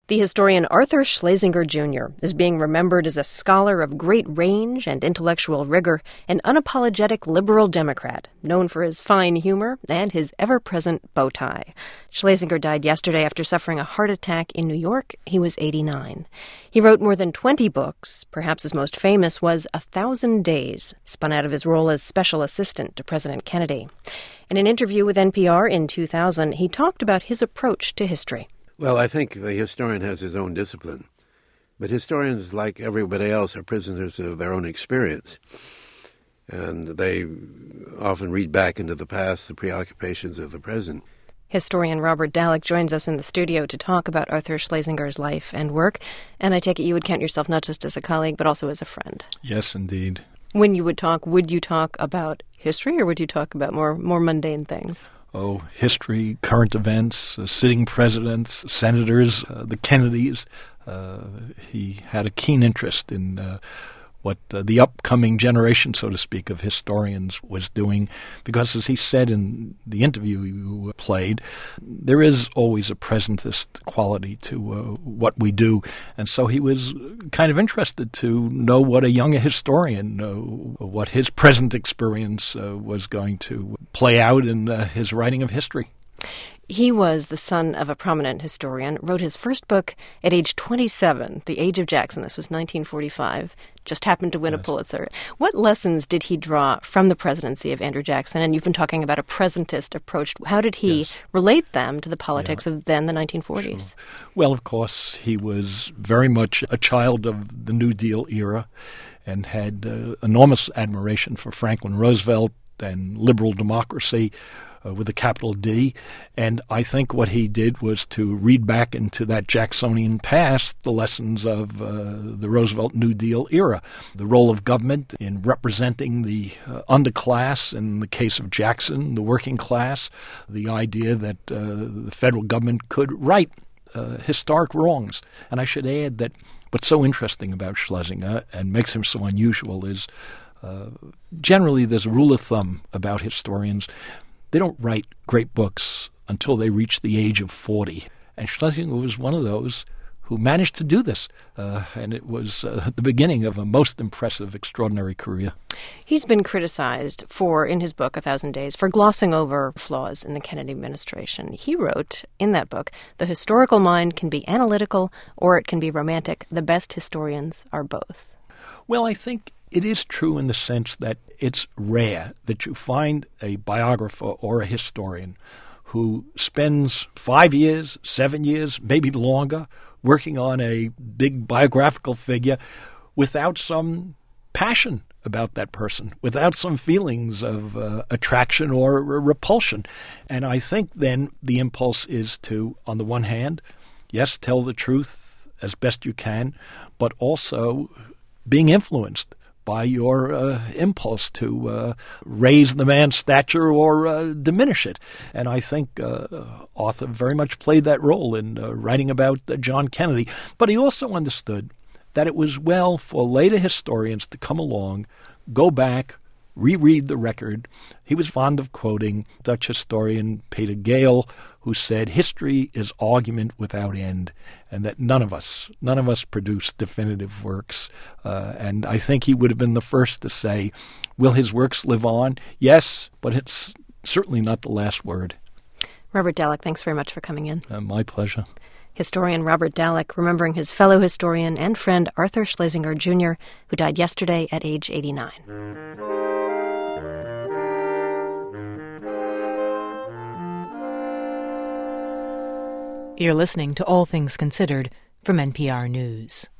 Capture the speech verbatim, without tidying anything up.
The historian Arthur Schlesinger Junior is being remembered as a scholar of great range and intellectual rigor, an unapologetic liberal Democrat, known for his fine humor and his ever-present bow tie. Schlesinger died yesterday after suffering a heart attack in New York. He was eighty-nine. He wrote more than twenty books. Perhaps his most famous was A Thousand Days, spun out of his role as special assistant to President Kennedy. In an interview with N P R in two thousand, he talked about his approach to history. Well, I think the historian has his own discipline. But historians, like everybody else, are prisoners of their own experience. And they often read back into the past, the preoccupations of the present. Historian Robert Dallek joins us in the studio to talk about Arthur Schlesinger's life and work. And I take it you would count yourself not just as a colleague, but also as a friend. Yes, indeed. When you would talk, would you talk about history or would you talk about more, more mundane things? Oh, history, current events, uh, sitting presidents, senators, uh, the Kennedys. Uh, he had a keen interest in uh, what uh, the upcoming generation, so to speak, of historians was doing. Because, as he said in the interview you played, there is always a presentist quality to uh, what we do. And so he was kind of interested to know what a young historian, uh, what his present experience uh, was going to play out in uh, his writing of history. He was the son of a prominent historian, wrote his first book at age twenty-seven, The Age of Jackson. This was nineteen forty-five, just happened to win yes. a Pulitzer. What lessons did he draw from the presidency of Andrew Jackson? And you've been talking about a presentist approach. How did he yes. relate them to the politics yeah. of then, the nineteen forties? Sure. Well, of course, he was very much a child of the New Deal era and had uh, enormous admiration for Franklin Roosevelt and liberal democracy, Uh, with a capital D, and I think what he did was to read back into that Jacksonian past the lessons of uh, the Roosevelt New Deal era, the role of government in representing the uh, underclass, in the case of Jackson, the working class, the idea that uh, the federal government could right uh, historic wrongs. And I should add that what's so interesting about Schlesinger and makes him so unusual is uh, generally there's a rule of thumb about historians. They don't write great books until they reach the age of forty. And Schlesinger was one of those who managed to do this. Uh, and it was uh, the beginning of a most impressive, extraordinary career. He's been criticized for, in his book, A Thousand Days, for glossing over flaws in the Kennedy administration. He wrote in that book, "The historical mind can be analytical or it can be romantic. The best historians are both." Well, I think it is true in the sense that it's rare that you find a biographer or a historian who spends five years, seven years, maybe longer, working on a big biographical figure without some passion about that person, without some feelings of uh, attraction or r- repulsion. And I think then the impulse is to, on the one hand, yes, tell the truth as best you can, but also being influenced by your uh, impulse to uh, raise the man's stature or uh, diminish it. And I think uh, Arthur very much played that role in uh, writing about uh, John Kennedy. But he also understood that it was well for later historians to come along, go back, reread the record. He was fond of quoting Dutch historian Peter Gale, who said, "History is argument without end," and that none of us, none of us produce definitive works. Uh, and I think he would have been the first to say, will his works live on? Yes, but it's certainly not the last word. Robert Dallek, thanks very much for coming in. Uh, my pleasure. Historian Robert Dallek, remembering his fellow historian and friend Arthur Schlesinger Junior, who died yesterday at age eighty-nine. You're listening to All Things Considered from N P R News.